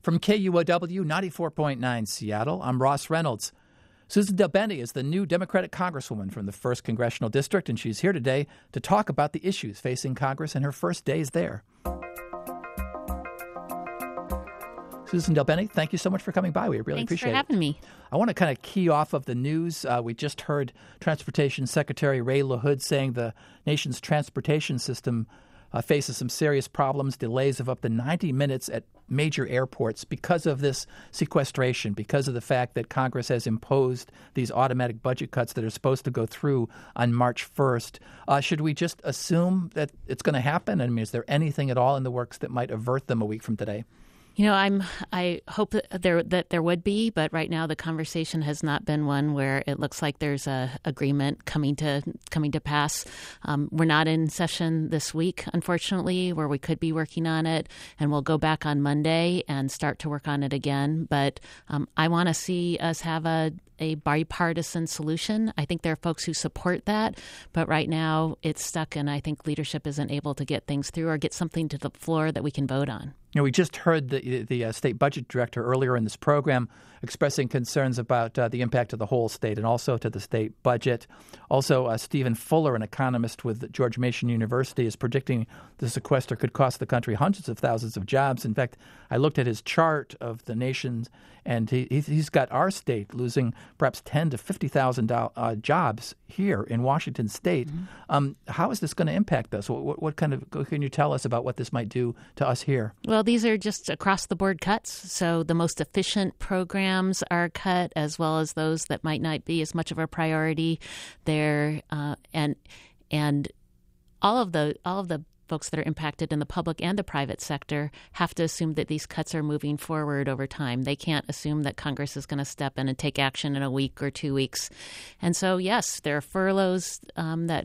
From KUOW 94.9 Seattle, I'm Ross Reynolds. Susan DelBene is the new Democratic Congresswoman from the 1st Congressional District, and she's here today to talk about the issues facing Congress in her first days there. Susan DelBene, thank you so much for coming by. We really appreciate it. Thanks for having me. I want to kind of key off of the news. We just heard Transportation Secretary Ray LaHood saying the nation's transportation system faces some serious problems, delays of up to 90 minutes at major airports because of this sequestration, because of the fact that Congress has imposed these automatic budget cuts that are supposed to go through on March 1st. Should we just assume that it's going to happen? I mean, is there anything at all in the works that might avert them a week from today? You know, I hope that there would be, but right now the conversation has not been one where it looks like there's a agreement coming to pass. We're not in session this week, unfortunately, where we could be working on it, and we'll go back on Monday and start to work on it again. But I want to see us have a bipartisan solution. I think there are folks who support that, but right now it's stuck, and I think leadership isn't able to get things through or get something to the floor that we can vote on. You know, we just heard the state budget director earlier in this program expressing concerns about the impact of the whole state and also to the state budget. Also, Stephen Fuller, an economist with George Mason University, is predicting the sequester could cost the country hundreds of thousands of jobs. In fact, I looked at his chart of the nation's, and he's got our state losing perhaps 10 to 50,000 jobs here in Washington State. Mm-hmm. How is this going to impact us? What kind of can you tell us about what this might do to us here? Well, these are just across-the-board cuts. So the most efficient programs are cut, as well as those that might not be as much of a priority. There and all of the folks that are impacted in the public and the private sector have to assume that these cuts are moving forward over time. They can't assume that Congress is going to step in and take action in a week or 2 weeks. And so, yes, there are furloughs that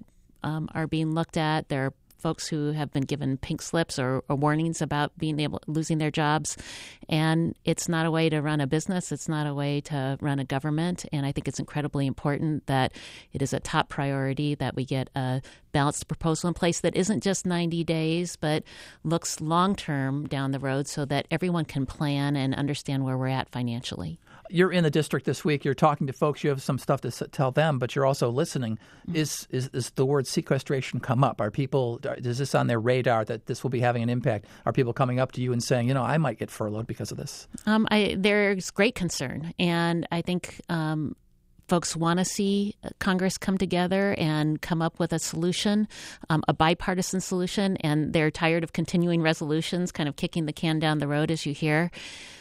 are being looked at. There are folks who have been given pink slips or warnings about losing their jobs. And it's not a way to run a business. It's not a way to run a government. And I think it's incredibly important that it is a top priority that we get a balanced proposal in place that isn't just 90 days, but looks long-term down the road so that everyone can plan and understand where we're at financially. You're in the district this week. You're talking to folks. You have some stuff to tell them, but you're also listening. Mm-hmm. Is the word sequestration come up? Is this on their radar that this will be having an impact? Are people coming up to you and saying, I might get furloughed because of this? There's great concern, and I think folks want to see Congress come together and come up with a solution, a bipartisan solution, and they're tired of continuing resolutions, kind of kicking the can down the road, as you hear.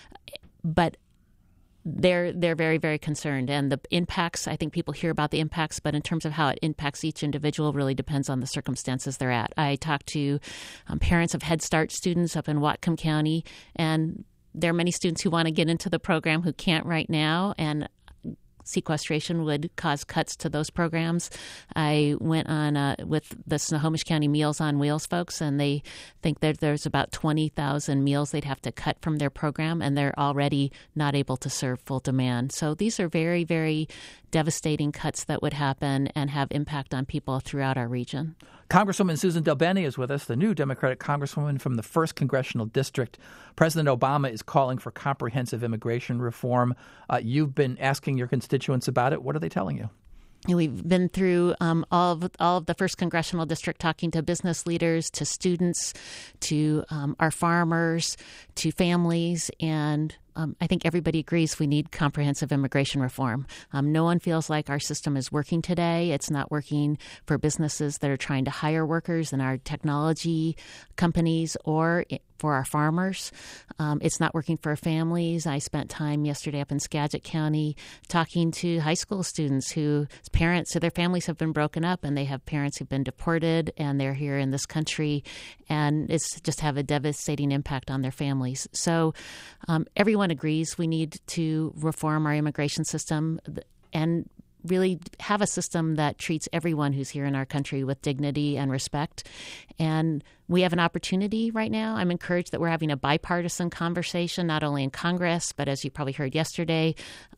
But they're very, very concerned. And the impacts, I think people hear about the impacts, but in terms of how it impacts each individual really depends on the circumstances they're at. I talked to parents of Head Start students up in Whatcom County, and there are many students who want to get into the program who can't right now, and sequestration would cause cuts to those programs. I went on with the Snohomish County Meals on Wheels folks, and they think that there's about 20,000 meals they'd have to cut from their program, and they're already not able to serve full demand. So these are very, very devastating cuts that would happen and have impact on people throughout our region. Congresswoman Susan DelBene is with us, the new Democratic Congresswoman from the 1st Congressional District. President Obama is calling for comprehensive immigration reform. You've been asking your constituents about it. What are they telling you? We've been through all of the 1st Congressional District, talking to business leaders, to students, to our farmers, to families, and I think everybody agrees we need comprehensive immigration reform. No one feels like our system is working today. It's not working for businesses that are trying to hire workers in our technology companies or for our farmers. It's not working for families. I spent time yesterday up in Skagit County talking to high school students whose parents, so their families have been broken up, and they have parents who've been deported, and they're here in this country, and it's just have a devastating impact on their families. So everyone agrees we need to reform our immigration system and really have a system that treats everyone who's here in our country with dignity and respect. And we have an opportunity right now. I'm encouraged that we're having a bipartisan conversation, not only in Congress, but as you probably heard yesterday,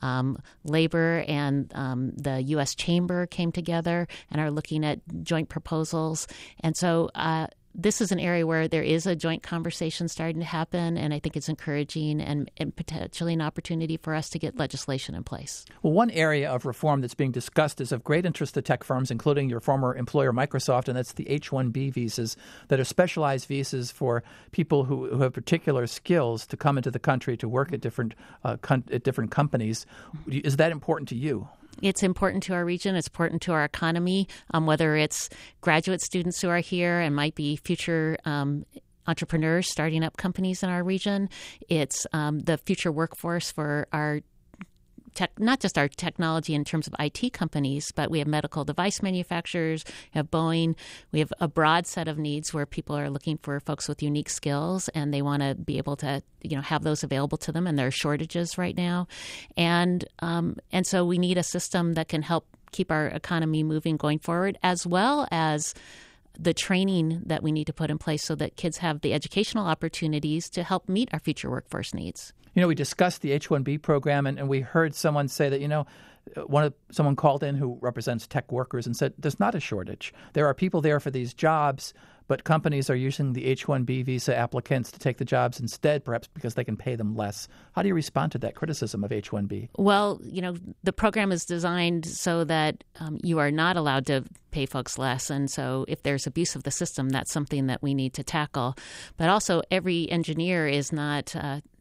Labor and the U.S. Chamber came together and are looking at joint proposals. And so this is an area where there is a joint conversation starting to happen, and I think it's encouraging and potentially an opportunity for us to get legislation in place. Well, one area of reform that's being discussed is of great interest to tech firms, including your former employer, Microsoft, and that's the H-1B visas that are specialized visas for people who have particular skills to come into the country to work at different companies. Is that important to you? It's important to our region. It's important to our economy, whether it's graduate students who are here and might be future entrepreneurs starting up companies in our region. It's the future workforce for our not just our technology in terms of IT companies, but we have medical device manufacturers, we have Boeing. We have a broad set of needs where people are looking for folks with unique skills, and they want to be able to, have those available to them. And there are shortages right now, and so we need a system that can help keep our economy moving going forward, as well as the training that we need to put in place so that kids have the educational opportunities to help meet our future workforce needs. We discussed the H-1B program, and we heard someone say that, someone called in who represents tech workers and said there's not a shortage. There are people there for these jobs, but companies are using the H-1B visa applicants to take the jobs instead, perhaps because they can pay them less. How do you respond to that criticism of H-1B? Well, the program is designed so that you are not allowed to pay folks less. And so if there's abuse of the system, that's something that we need to tackle. But also every engineer is not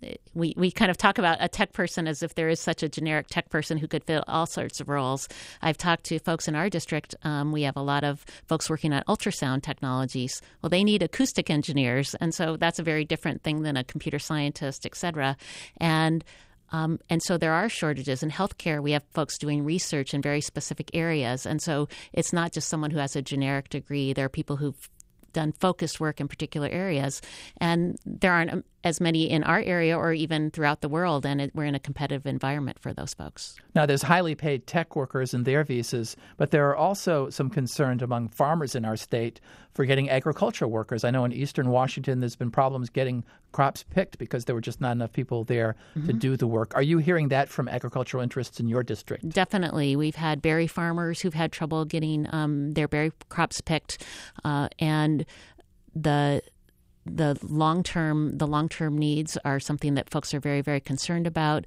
we kind of talk about a tech person as if there is such a generic tech person who could fill all sorts of roles. I've talked to folks in our district. We have a lot of folks working on ultrasound technologies. Well, they need acoustic engineers. And so that's a very different thing than a computer scientist, et cetera. And so there are shortages in healthcare. We have folks doing research in very specific areas. And so it's not just someone who has a generic degree. There are people who've done focused work in particular areas. And there aren't as many in our area or even throughout the world. And we're in a competitive environment for those folks. Now, there's highly paid tech workers and their visas, but there are also some concerns among farmers in our state for getting agricultural workers. I know in eastern Washington, there's been problems getting crops picked because there were just not enough people there to do the work. Are you hearing that from agricultural interests in your district? Definitely. We've had berry farmers who've had trouble getting their berry crops picked, and the long-term needs are something that folks are very, very concerned about.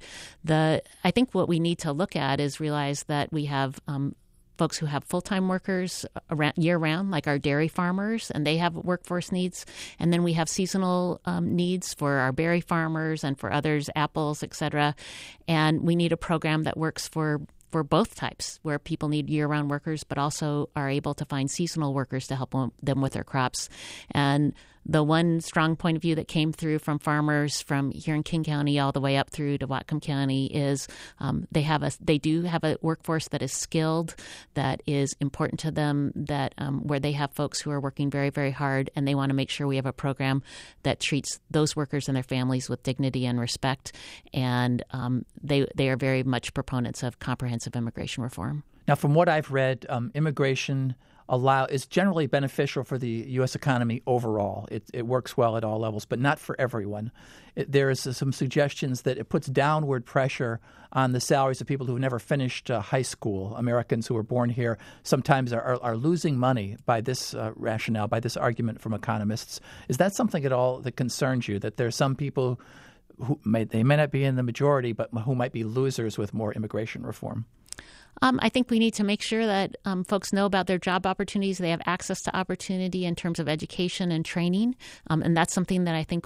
I think what we need to look at is realize that we have folks who have full-time workers year-round, like our dairy farmers, and they have workforce needs. And then we have seasonal needs for our berry farmers and for others, apples, et cetera. And we need a program that works for both types, where people need year-round workers but also are able to find seasonal workers to help them with their crops. And the one strong point of view that came through from farmers from here in King County all the way up through to Whatcom County is they do have a workforce that is skilled, that is important to them, that where they have folks who are working very, very hard, and they want to make sure we have a program that treats those workers and their families with dignity and respect. And they are very much proponents of comprehensive immigration reform. Now, from what I've read, immigration is generally beneficial for the U.S. economy overall. It works well at all levels, but not for everyone. There is some suggestions that it puts downward pressure on the salaries of people who have never finished high school. Americans who are born here sometimes are losing money by this rationale, by this argument from economists. Is that something at all that concerns you, that there are some people who may not be in the majority, but who might be losers with more immigration reform? I think we need to make sure that folks know about their job opportunities. They have access to opportunity in terms of education and training. And that's something that I think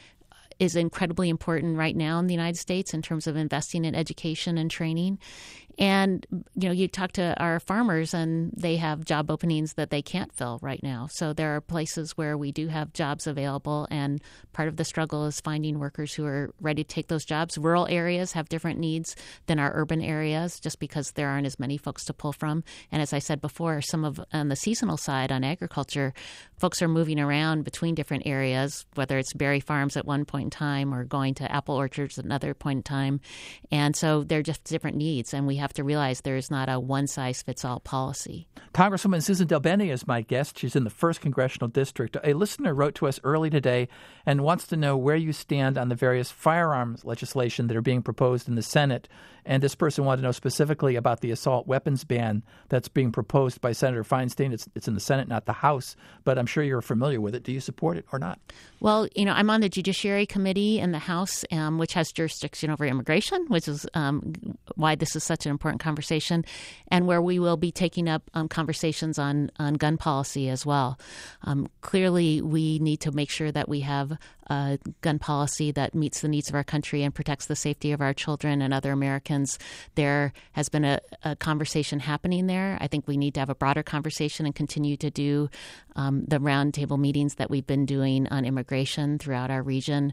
is incredibly important right now in the United States in terms of investing in education and training. And, you talk to our farmers and they have job openings that they can't fill right now. So there are places where we do have jobs available, and part of the struggle is finding workers who are ready to take those jobs. Rural areas have different needs than our urban areas just because there aren't as many folks to pull from. And as I said before, on the seasonal side on agriculture, folks are moving around between different areas, whether it's berry farms at one point in time or going to apple orchards at another point in time. And so they're just different needs, and we have to realize there is not a one-size-fits-all policy. Congresswoman Susan DelBene is my guest. She's in the 1st Congressional District. A listener wrote to us early today and wants to know where you stand on the various firearms legislation that are being proposed in the Senate. And this person wanted to know specifically about the assault weapons ban that's being proposed by Senator Feinstein. It's in the Senate, not the House, but I'm sure you're familiar with it. Do you support it or not? Well, I'm on the Judiciary Committee in the House, which has jurisdiction over immigration, which is why this is such an important conversation, and where we will be taking up conversations on gun policy as well. Clearly, we need to make sure that we have a gun policy that meets the needs of our country and protects the safety of our children and other Americans. There has been a conversation happening there. I think we need to have a broader conversation and continue to do the roundtable meetings that we've been doing on immigration throughout our region.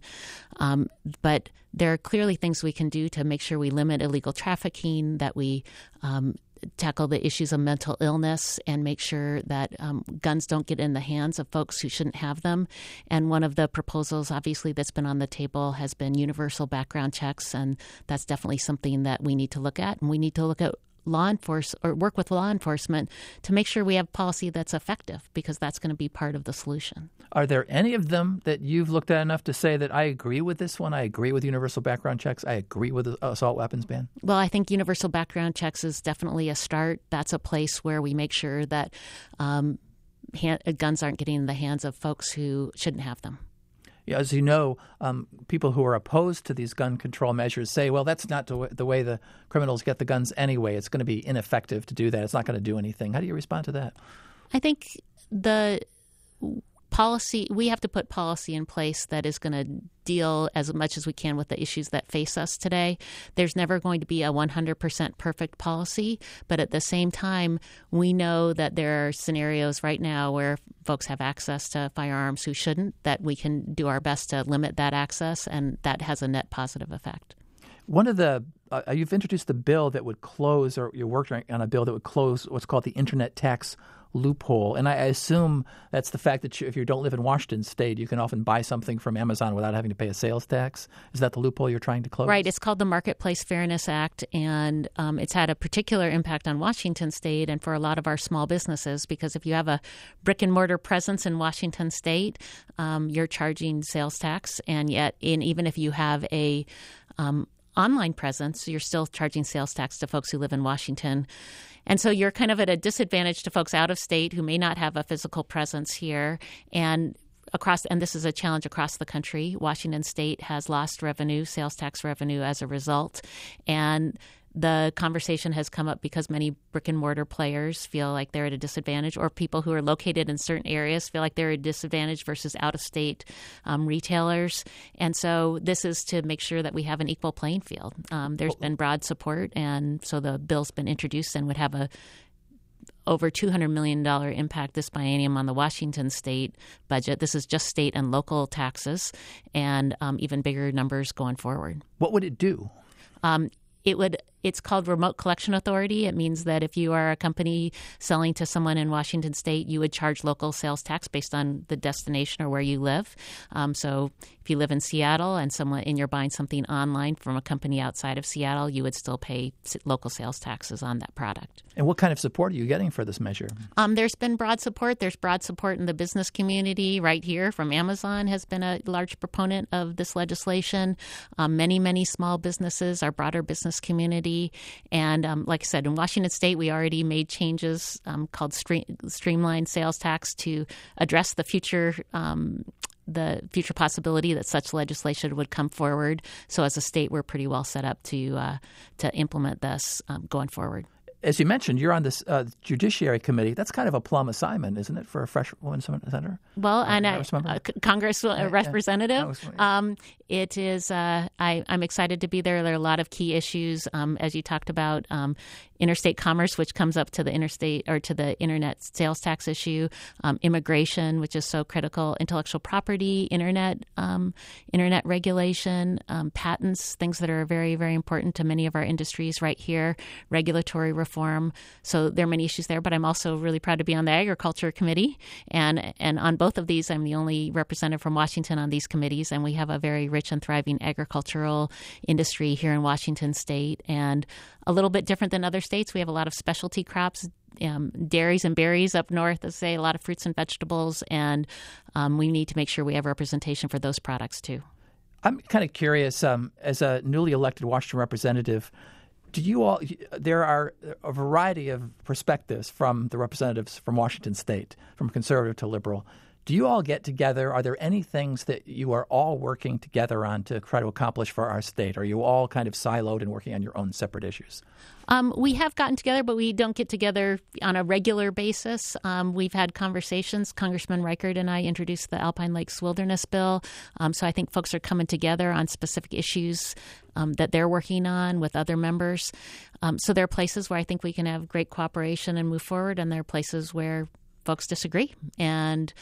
But there are clearly things we can do to make sure we limit illegal trafficking, that we tackle the issues of mental illness and make sure that guns don't get in the hands of folks who shouldn't have them. And one of the proposals, obviously, that's been on the table has been universal background checks, and that's definitely something that we need to look at. And we need to look at work with law enforcement to make sure we have policy that's effective, because that's going to be part of the solution. Are there any of them that you've looked at enough to say that I agree with this one, I agree with universal background checks, I agree with the assault weapons ban? Well, I think universal background checks is definitely a start. That's a place where we make sure that guns aren't getting in the hands of folks who shouldn't have them. Yeah, as you know, people who are opposed to these gun control measures say, well, that's not the way the criminals get the guns anyway. It's going to be ineffective to do that. It's not going to do anything. How do you respond to that? I think the policy, we have to put policy in place that is going to deal as much as we can with the issues that face us today. There's never going to be a 100% perfect policy, but at the same time, we know that there are scenarios right now where folks have access to firearms who shouldn't, that we can do our best to limit that access, and that has a net positive effect. One of the you've introduced a bill that would close, or you worked on a bill that would close what's called the internet tax loophole. And I assume that's the fact that if you don't live in Washington State, you can often buy something from Amazon without having to pay a sales tax. Is that the loophole you're trying to close? Right. It's called the Marketplace Fairness Act, and it's had a particular impact on Washington State and for a lot of our small businesses, because if you have a brick and mortar presence in Washington State, you're charging sales tax, and yet even if you have a online presence, you're still charging sales tax to folks who live in Washington. And so you're kind of at a disadvantage to folks out of state who may not have a physical presence here. And this is a challenge across the country. Washington State has lost revenue, sales tax revenue as a result. And the conversation has come up because many brick and mortar players feel like they're at a disadvantage, or people who are located in certain areas feel like they're at a disadvantage versus out-of-state retailers. And so this is to make sure that we have an equal playing field. There's been broad support, and so the bill's been introduced and would have a over $200 million impact this biennium on the Washington State budget. This is just state and local taxes, and even bigger numbers going forward. What would it do? It's called Remote Collection Authority. It means that if you are a company selling to someone in Washington State, you would charge local sales tax based on the destination or where you live. So if you live in Seattle and you're buying something online from a company outside of Seattle, you would still pay local sales taxes on that product. And what kind of support are you getting for this measure? There's been broad support. There's broad support in the business community right here. From Amazon has been a large proponent of this legislation. Many small businesses, our broader business community. And like I said, in Washington State, we already made changes called streamlined sales tax to address the future possibility that such legislation would come forward. So as a state, we're pretty well set up to implement this going forward. As you mentioned, you're on this Judiciary Committee. That's kind of a plum assignment, isn't it, for a fresh woman senator? Well, and Congress representative. It is. I'm excited to be there. There are a lot of key issues, as you talked about, interstate commerce, which comes up to the interstate or to the internet sales tax issue, immigration, which is so critical, intellectual property, internet regulation, patents, things that are very, very important to many of our industries right here, regulatory reform. reform. So there are many issues there, but I'm also really proud to be on the Agriculture Committee. And on both of these, I'm the only representative from Washington on these committees, and we have a very rich and thriving agricultural industry here in Washington State. And a little bit different than other states, we have a lot of specialty crops, dairies and berries up north, as say, a lot of fruits and vegetables, and we need to make sure we have representation for those products too. I'm kind of curious, as a newly elected Washington representative, there are a variety of perspectives from the representatives from Washington State, from conservative to liberal. Do you all get together? Are there any things that you are all working together on to try to accomplish for our state? Are you all kind of siloed and working on your own separate issues? We have gotten together, but we don't get together on a regular basis. We've had conversations. Congressman Reichert and I introduced the Alpine Lakes Wilderness Bill. So I think folks are coming together on specific issues that they're working on with other members. So there are places where I think we can have great cooperation and move forward, and there are places where folks disagree. And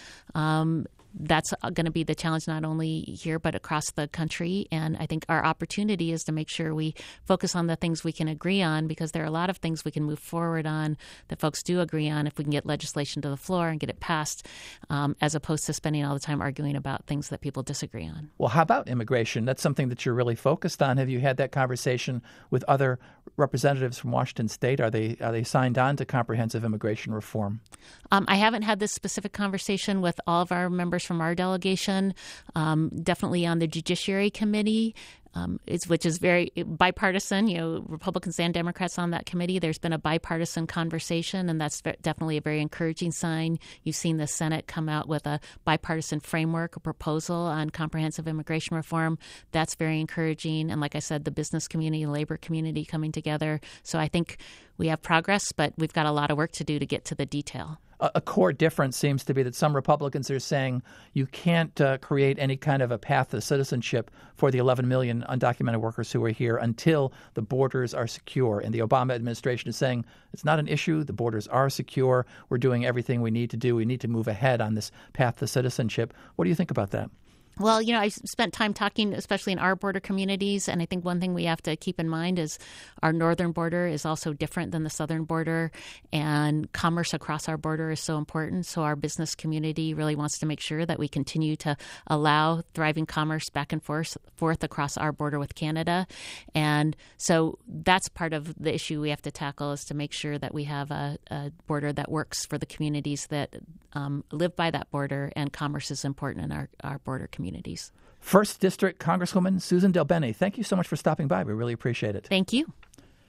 that's going to be the challenge not only here but across the country. And I think our opportunity is to make sure we focus on the things we can agree on, because there are a lot of things we can move forward on that folks do agree on if we can get legislation to the floor and get it passed, as opposed to spending all the time arguing about things that people disagree on. Well, how about immigration? That's something that you're really focused on. Have you had that conversation with other representatives from Washington State? Are they signed on to comprehensive immigration reform? I haven't had this specific conversation with all of our members from our delegation. Definitely on the Judiciary Committee, which is very bipartisan. Republicans and Democrats on that committee. There's been a bipartisan conversation, and that's definitely a very encouraging sign. You've seen the Senate come out with a bipartisan framework, a proposal on comprehensive immigration reform. That's very encouraging. And like I said, the business community and labor community coming together. So I think we have progress, but we've got a lot of work to do to get to the detail. A core difference seems to be that some Republicans are saying you can't create any kind of a path to citizenship for the 11 million undocumented workers who are here until the borders are secure. And the Obama administration is saying it's not an issue. The borders are secure. We're doing everything we need to do. We need to move ahead on this path to citizenship. What do you think about that? Well, I spent time talking, especially in our border communities, and I think one thing we have to keep in mind is our northern border is also different than the southern border, and commerce across our border is so important. So our business community really wants to make sure that we continue to allow thriving commerce back and forth across our border with Canada. And so that's part of the issue we have to tackle, is to make sure that we have a border that works for the communities that live by that border, and commerce is important in our border communities. First District Congresswoman Susan Del Bene, thank you so much for stopping by. We really appreciate it. Thank you.